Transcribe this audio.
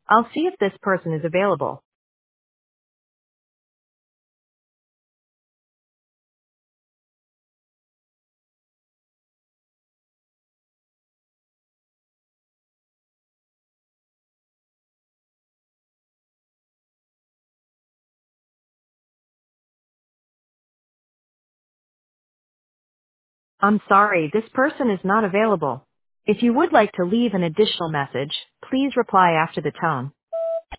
I'll see if this person is available. I'm sorry, this person is not available. If you would like to leave an additional message, please reply after the tone.